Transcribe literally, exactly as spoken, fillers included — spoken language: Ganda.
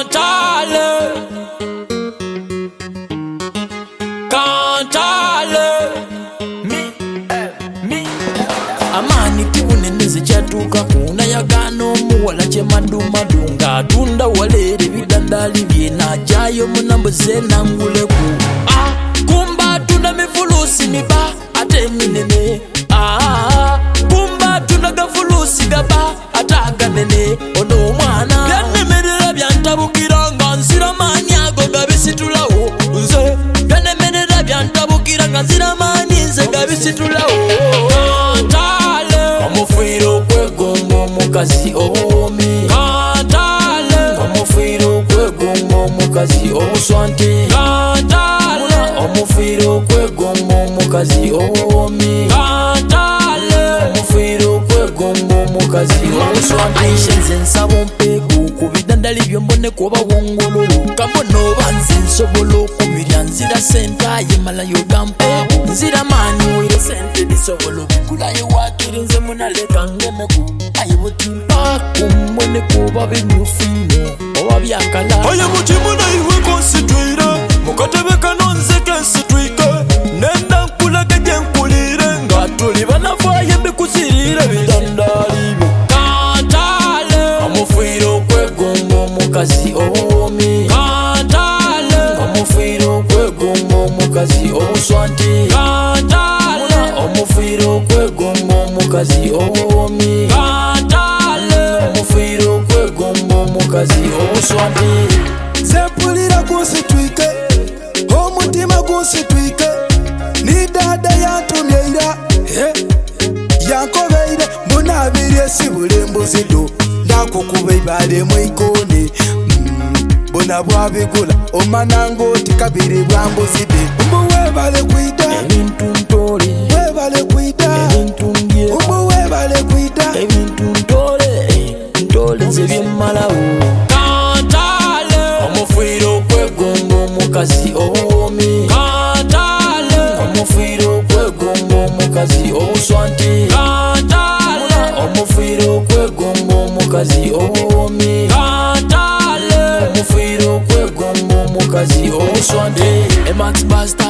Kantale, Kantale, me, me. Amani kibunene zikyatuuka kuna yagano muwala kye madumadunga atunda walere bidandali bye najjayo munambuze nanguleku. Ah, kumba tuna mifulusi miba ate minene. Ah, kumba tuna gafulusi gaba ate aganene. Ono omwana byannemerera byantabukira nga nzira maanyi ago gabisitulawo nze. Byannemerera byantabukira nga nzira maanyi nze gabisitulawo. Kantale, omufiiro okwegomba omukazi obuwoomi. Kantale, omufiiro okwegomba omukazi obuswante. Kantale, omufiiro okwegomba omukazi obuwoomi. Kantale, omufiiro okwegomba omukazi obuswante. Aisha nze nsaba ompeeku ku bidandali byo mboneko bawongololo. Kambona oba nze nsobola okubirya nzira sente ayemalayo gampeeku. Nzira maanyi wire sente bisobola obigulayo wakiri nze munaleka ngemeku. Aye butimpa kumboneko oba bimyufu nnyo oba byakala. Aye mutima naiwe konsitwire mukatebe kano nze kensitwike. Nenda nkulaga gye nkulire nga tuli banafaayo mbikuzirire bidandali byo. Kantale, omufiiro okwegomba omukazi obuwoomi. Kantale, omufiiro okwegomba omukazi obuswante. Kantale, omufiiro okwegomba omukazi obuwoomi. Kantale, omufiiro okwegomba omukazi obuswante. Zempulira gunsitwike omutima gunsitwike. Ni dada yantumyeira yankobeire mbunabirye sibule mbuzido ndakukuba ibale mwikone. Bona bwabigula omananga oti kabiri bwambuzide. Mbu webale kwida Ebintu ntole, webale kwida ebintu ndye, mbu webale kwida. ebintu ntole, ntole nze byemmalawo. Kantale, omufiiro okwegomba omukazi obuwoomi. Kantale, omufiiro okwegomba omukazi obuswante. Kantale, omufiiro okwegomba omukazi obuwoomi. Kantale, omufiiro okwegomba omukazi obuswante. Emax Basta